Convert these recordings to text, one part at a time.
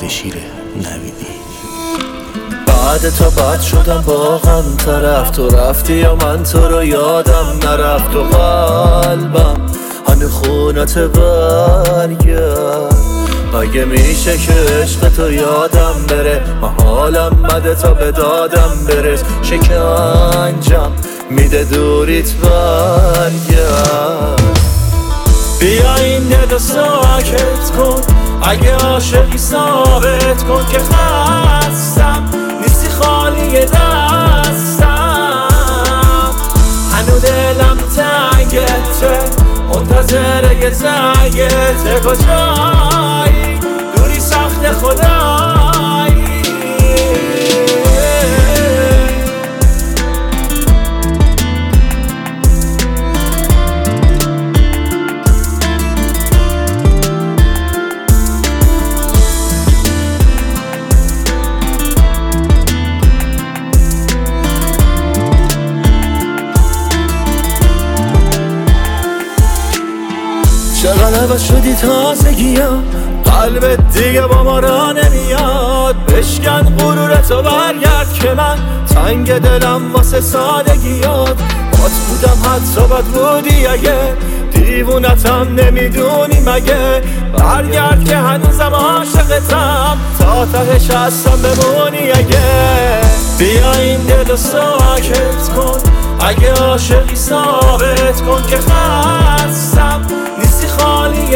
شیر نویدی. بعد تا بد شدم واقعا طرف، تو رفتی یا من تو رو یادم نرفت، تو قلبم هنو خونت برگرد. اگه میشه که عشق تو یادم بره، حالم بده تا به دادم برس، شکنجم میده دوریت برگرد. بیا این دل ساکت کن، اگه عاشقی ثابت کن که خستم نیستی خالی دستم. هنو دلم تنگته منتظر یه زنگته، کجایی دوری سخت خدایی. چقدر شدی تازگیم، قلبت دیگه با ما را نمیاد. بشکن غرورتو برگرد که من تنگ دلم واسه سادگیات. بات بودم حتی بد بودی اگه دیوونتم نمیدونی مگه. برگرد که هنوزم عاشقتم، تا تهش هستم بمونی اگه. بیا این دلو ساکت کن، اگه عاشقی ثابت کن که خستم نیستی خالی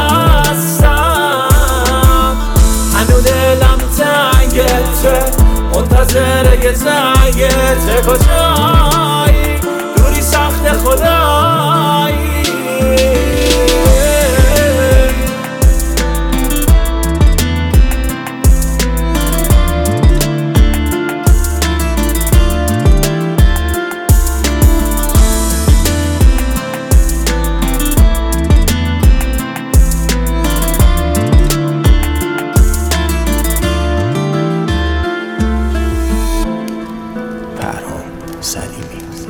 دستم. هنو دلم تنگته منتظر یه زنگته، کجایی دوری سخت خدایی. سلیمی